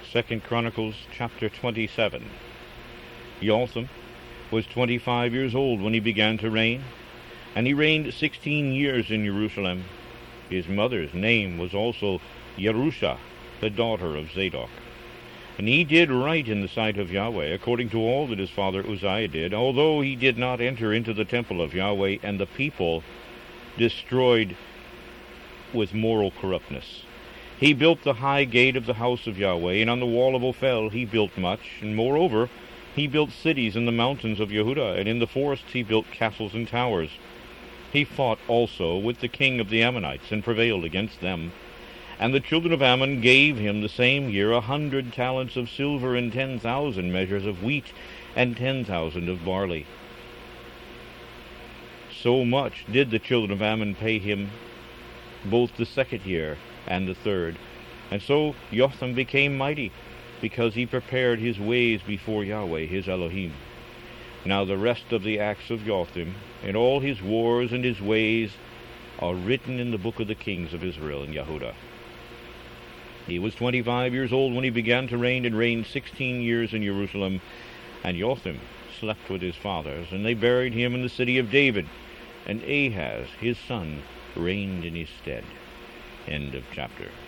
2 Chronicles chapter 27. Jotham was 25 years old when he began to reign, and he reigned 16 years in Jerusalem. His mother's name was also Jerusha, the daughter of Zadok. And he did right in the sight of Yahweh, according to all that his father Uzziah did, although he did not enter into the temple of Yahweh, and the people destroyed with moral corruptness. He built the high gate of the house of Yahweh, and on the wall of Ophel he built much, and moreover he built cities in the mountains of Yehudah, and in the forests he built castles and towers. He fought also with the king of the Ammonites, and prevailed against them. And the children of Ammon gave him the same year 100 talents of silver, and 10,000 measures of wheat, and 10,000 of barley. So much did the children of Ammon pay him, both the second year and the third. And so Jotham became mighty, because he prepared his ways before Yahweh his Elohim. Now the rest of the acts of Jotham, and all his wars and his ways, are written in the book of the kings of Israel and Yehudah. He was 25 years old when he began to reign, and reigned 16 years in Jerusalem. And Jotham slept with his fathers, and they buried him in the city of David. And Ahaz his son reigned in his stead. End of chapter.